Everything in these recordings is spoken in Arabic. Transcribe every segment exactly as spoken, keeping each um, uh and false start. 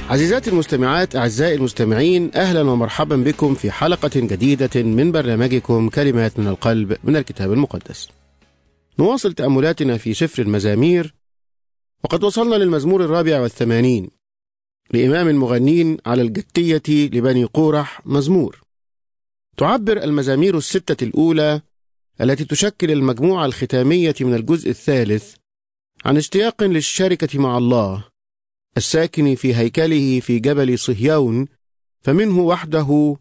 عزيزاتي المستمعات، أعزائي المستمعين، أهلا ومرحبا بكم في حلقة جديدة من برنامجكم كلمات من القلب من الكتاب المقدس. نواصل تأملاتنا في سفر المزامير، وقد وصلنا للمزمور الرابع والثمانين لإمام المغنين على الجتية لبني قورح مزمور. تعبر المزامير الستة الأولى التي تشكل المجموعة الختامية من الجزء الثالث عن اشتياق للشركة مع الله الساكن في هيكله في جبل صهيون، فمنه وحده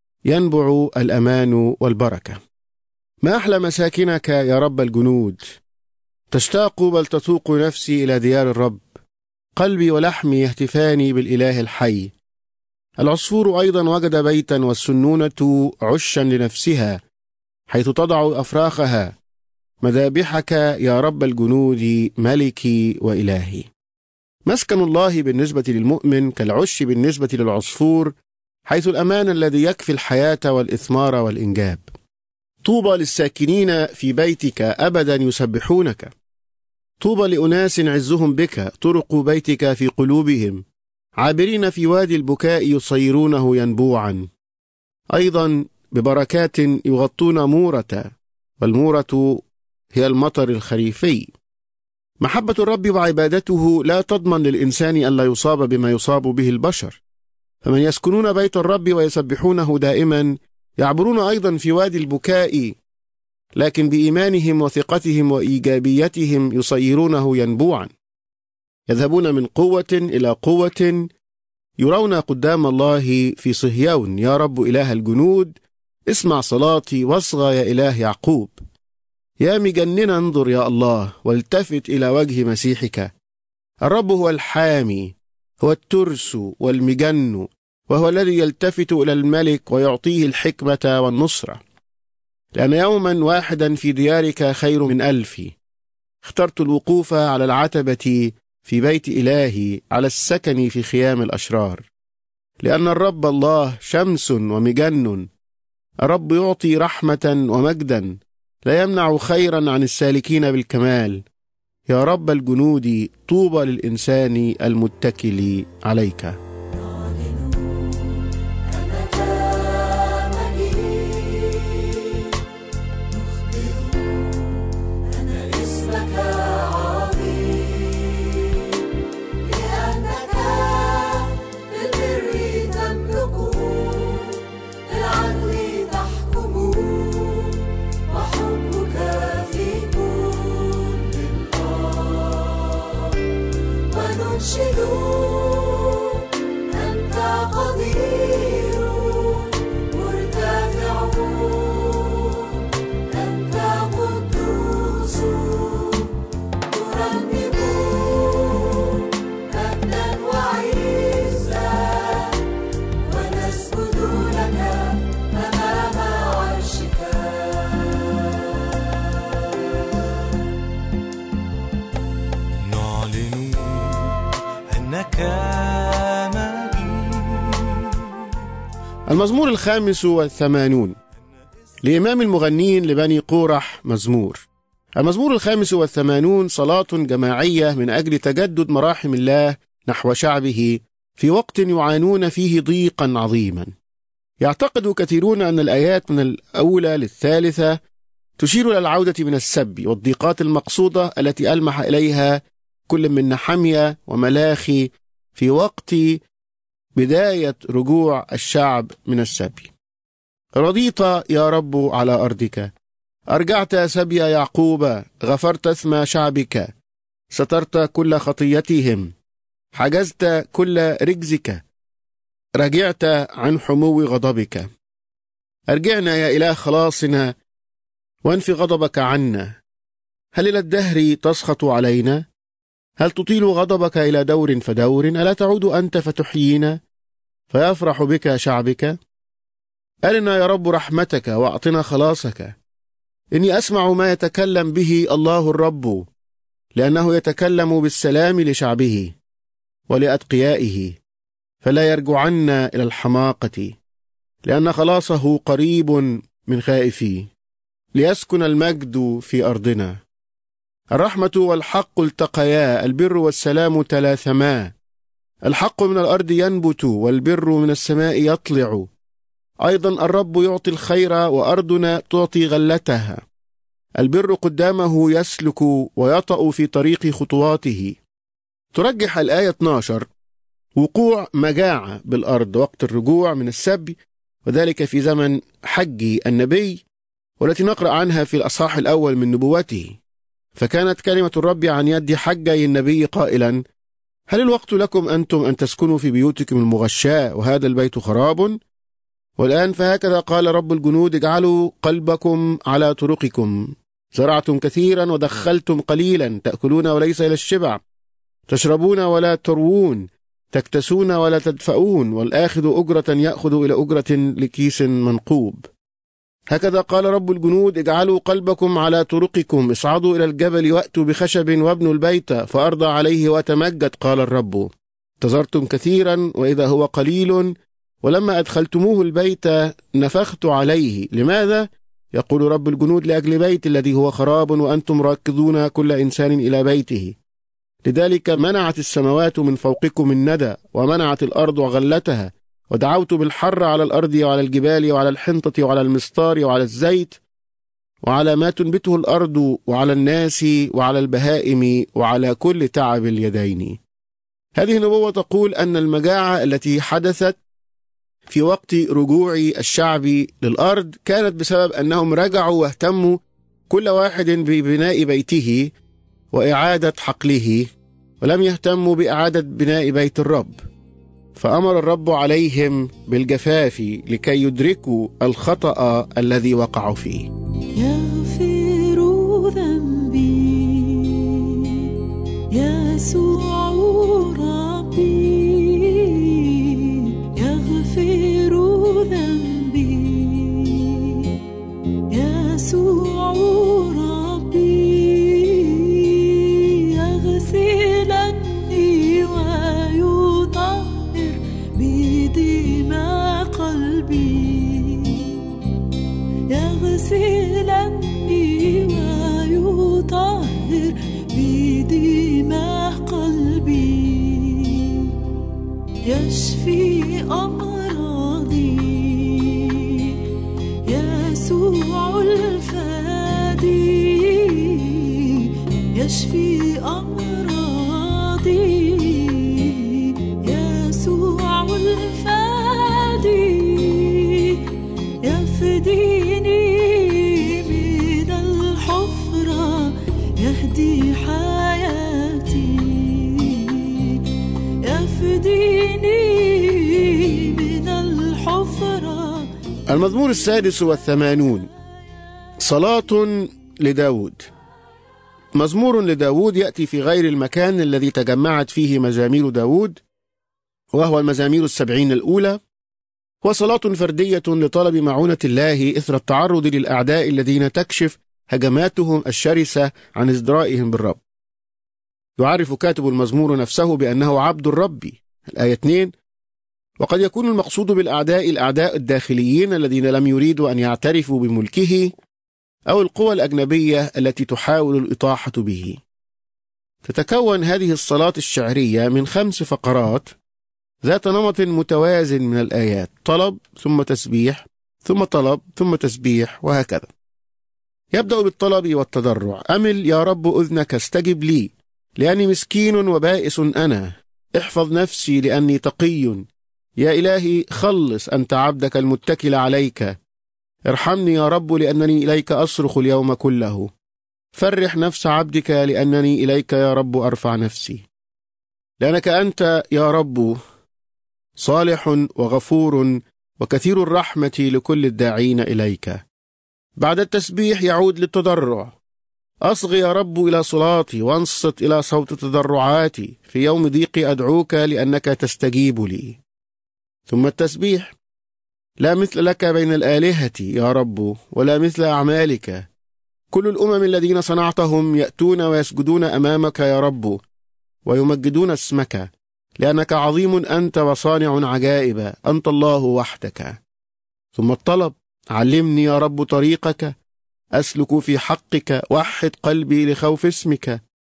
ينبع الأمان والبركة. ما أحلى مساكنك يا رب الجنود، تشتاق بل تتوق نفسي إلى ديار الرب، قلبي ولحمي يهتفان بالإله الحي. العصفور أيضا وجد بيتا، والسنونة عشا لنفسها حيث تضع أفراخها، مذابحك يا رب الجنود ملكي وإلهي. مسكن الله بالنسبة للمؤمن كالعش بالنسبة للعصفور، حيث الأمان الذي يكفي الحياة والإثمار والإنجاب. طوبى للساكنين في بيتك أبدا يسبحونك، طوبى لأناس عزهم بك، طرق بيتك في قلوبهم، عابرين في وادي البكاء يصيرونه ينبوعا. أيضا ببركات يغطون مورة، والمورة هي المطر الخريفي. محبة الرب وعبادته لا تضمن للإنسان أن لا يصاب بما يصاب به البشر، فمن يسكنون بيت الرب ويسبحونه دائما يعبرون أيضا في وادي البكاء، لكن بإيمانهم وثقتهم وإيجابيتهم يصيرونه ينبوعا. يذهبون من قوة إلى قوة، يرون قدام الله في صهيون. يا رب إله الجنود، اسمع صلاتي واصغى يا إله يعقوب. يا مجننا انظر يا الله، والتفت إلى وجه مسيحك. الرب هو الحامي، هو الترس والمجن، وهو الذي يلتفت إلى الملك ويعطيه الحكمة والنصرة. لأن يوما واحدا في ديارك خير من ألف. اخترت الوقوف على العتبة في بيت إلهي، على السكن في خيام الأشرار. لأن الرب الله شمس ومجن، الرب يعطي رحمة ومجدا، لا يمنع خيرا عن السالكين بالكمال. يا رب الجنود، طوبى للإنسان المتكل عليك. المزمور الخامس والثمانون لإمام المغنين لبني قورح مزمور. المزمور الخامس والثمانون صلاة جماعية من أجل تجدد مراحم الله نحو شعبه في وقت يعانون فيه ضيقا عظيما. يعتقد كثيرون أن الآيات من الأولى للثالثة تشير إلى العودة من السبي والضيقات المقصودة التي ألمح إليها كل من نحمية وملاخي في وقت بداية رجوع الشعب من السبي. رضيت يا رب على أرضك، أرجعت سبي يعقوب، غفرت إثم شعبك، سترت كل خطيتهم، حجزت كل رجزك، رجعت عن حمو غضبك. أرجعنا يا إله خلاصنا، وانف غضبك عنا. هل إلى الدهر تسخط علينا؟ هل تطيل غضبك إلى دور فدور؟ ألا تعود أنت فتحيينا فيفرح بك شعبك؟ أرنا يا رب رحمتك وأعطنا خلاصك. إني أسمع ما يتكلم به الله الرب، لأنه يتكلم بالسلام لشعبه ولأتقيائه، فلا يرجعن إلى الحماقة، لأن خلاصه قريب من خائفيه، ليسكن المجد في أرضنا. الرحمة والحق التقيا، البر والسلام تلاثما، الحق من الأرض ينبت والبر من السماء يطلع. أيضا الرب يعطي الخير وأرضنا تعطي غلتها. البر قدامه يسلك ويطأ في طريق خطواته. ترجح الآية اثنا عشر وقوع مجاعة بالأرض وقت الرجوع من السبي، وذلك في زمن حج النبي، والتي نقرأ عنها في الأصحاح الأول من نبوته. فكانت كلمة الرب عن يد حجي النبي قائلا: هل الوقت لكم أنتم أن تسكنوا في بيوتكم المغشاة وهذا البيت خراب؟ والآن فهكذا قال رب الجنود: اجعلوا قلبكم على طرقكم. زرعتم كثيرا ودخلتم قليلا، تأكلون وليس إلى الشبع، تشربون ولا تروون، تكتسون ولا تدفؤون، والآخذ أجرة يأخذ إلى أجرة لكيس منقوب. هكذا قال رب الجنود: اجعلوا قلبكم على طرقكم، اصعدوا إلى الجبل وأتوا بخشب وابنوا البيت فأرضى عليه وتمجد، قال الرب. انتظرتم كثيرا وإذا هو قليل، ولما أدخلتموه البيت نفخت عليه. لماذا؟ يقول رب الجنود: لأجل بيت الذي هو خراب وأنتم راكضون كل إنسان إلى بيته. لذلك منعت السماوات من فوقكم الندى، ومنعت الأرض وغلتها، ودعوت بالحر على الأرض وعلى الجبال وعلى الحنطة وعلى المستار وعلى الزيت وعلى ما تنبته الأرض وعلى الناس وعلى البهائم وعلى كل تعب اليدين. هذه النبوة تقول أن المجاعة التي حدثت في وقت رجوع الشعب للأرض كانت بسبب أنهم رجعوا واهتموا كل واحد ببناء بيته وإعادة حقله، ولم يهتموا بإعادة بناء بيت الرب. فأمر الرب عليهم بالجفاف لكي يدركوا الخطأ الذي وقعوا فيه. يغفر ذنبي يسوع ربي، يغفر ذنبي يسوع ربي، يغسلني ويطهر بدماء قلبي، يغسلني ويطهر بدماء قلبي، يشفي أمراضي يسوع الفادي، يشفي أمراضي يسوع الفادي، يفديني من الحفرة يهدي حياتي، يفديني من الحفرة. المزمور السادس والثمانون، صلاة لداود. مزمور لداود يأتي في غير المكان الذي تجمعت فيه مزامير داود، وهو المزامير السبعين الأولى، وصلاة فردية لطلب معونة الله إثر التعرض للأعداء الذين تكشف هجماتهم الشرسة عن ازدرائهم بالرب. يعرف كاتب المزمور نفسه بأنه عبد الرب. الآية اثنين: وقد يكون المقصود بالأعداء الأعداء الداخليين الذين لم يريدوا أن يعترفوا بملكه، أو القوى الأجنبية التي تحاول الإطاحة به. تتكون هذه الصلاة الشعرية من خمس فقرات ذات نمط متوازن من الآيات: طلب ثم تسبيح ثم طلب ثم تسبيح، وهكذا. يبدأ بالطلب والتضرع: أمل يا رب أذنك استجب لي، لأني مسكين وبائس أنا، احفظ نفسي لأني تقي، يا إلهي خلص أنت عبدك المتكل عليك، ارحمني يا رب لأنني إليك أصرخ اليوم كله، فرح نفس عبدك لأنني إليك يا رب أرفع نفسي، لأنك أنت يا رب صالح وغفور وكثير الرحمة لكل الداعين إليك. بعد التسبيح يعود للتضرع: أصغ يا رب إلى صلاتي وانصت إلى صوت تضرعاتي، في يوم ضيقي أدعوك لأنك تستجيب لي. ثم التسبيح: لا مثل لك بين الآلهة يا رب ولا مثل أعمالك، كل الأمم الذين صنعتهم يأتون ويسجدون أمامك يا رب ويمجدون اسمك، لأنك عظيم أنت وصانع عجائب، أنت الله وحدك. ثم الطلب: علمني يا رب طريقك أسلك في حقك، وحد قلبي لخوف اسمك،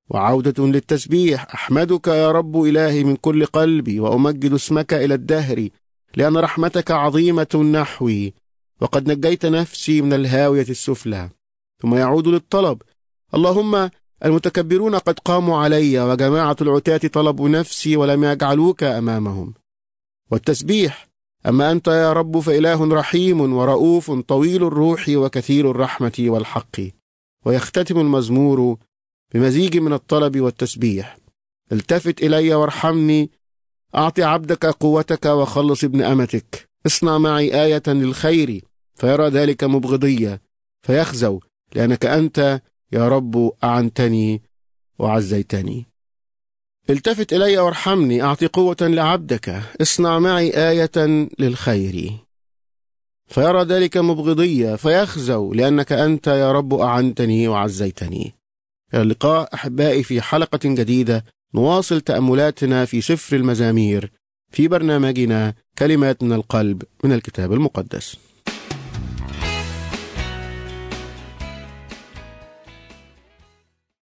وعودة للتسبيح. أحمدك يا رب إلهي من كل قلبي، وأمجد اسمك إلى الدهر، لأن رحمتك عظيمة نحوي، وقد نجيت نفسي من الهاوية السفلى. ثم يعود للطلب: اللهم المتكبرون قد قاموا علي، وجماعة العتاة طلبوا نفسي ولم يجعلوك أمامهم. والتسبيح: أما أنت يا رب فإله رحيم ورؤوف طويل الروح وكثير الرحمة والحق. ويختتم المزمور بمزيج من الطلب والتسبيح: التفت إلي وارحمني، أعطي عبدك قوتك وخلص ابن أمتك، اصنع معي آية للخير، فيرى ذلك مبغضية فيخزوا، لأنك أنت يا رب أعنتني وعزيتني. التفت إلي وارحمني، أعطي قوة لعبدك، اصنع معي آية للخير، فيرى ذلك مبغضية فيخزوا، لأنك أنت يا رب أعنتني وعزيتني. إلى اللقاء أحبائي في حلقة جديدة نواصل تأملاتنا في سفر المزامير في برنامجنا كلمات من القلب من الكتاب المقدس.